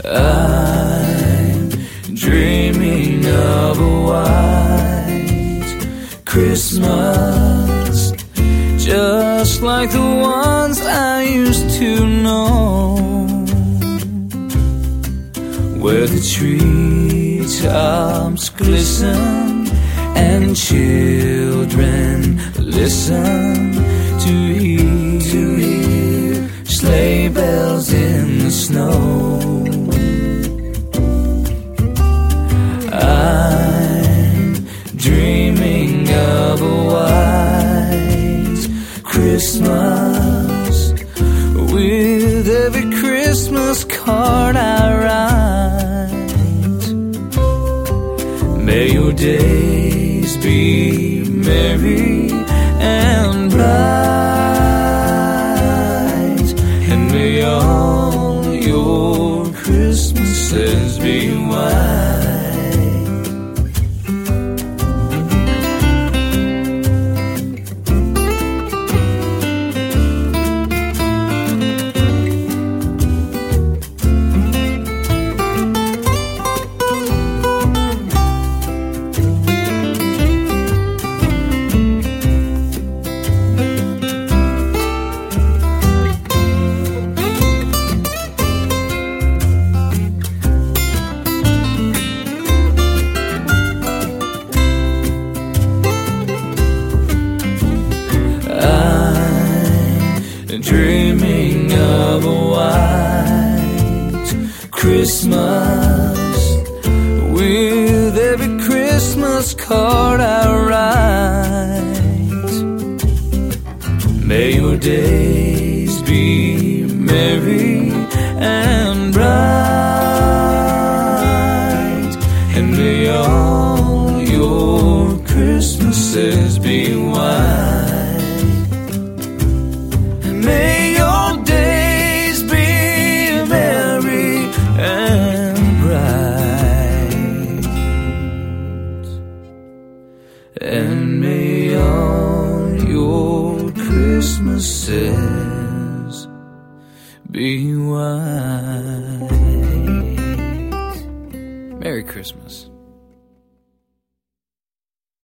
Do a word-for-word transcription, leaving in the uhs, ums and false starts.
I'm dreaming of a white Christmas, just like the ones I used to know, where the treetops glisten and children listen to hear, to hear sleigh bells in the snow. I'm dreaming of a white Christmas, with every Christmas card I write. May your days be merry and bright, and may all your Christmases be white. Dreaming of a white Christmas, with every Christmas card I write. May your days be merry and bright, and may all your Christmases be white. May your days be merry and bright, and may all your Christmases be white. Merry Christmas.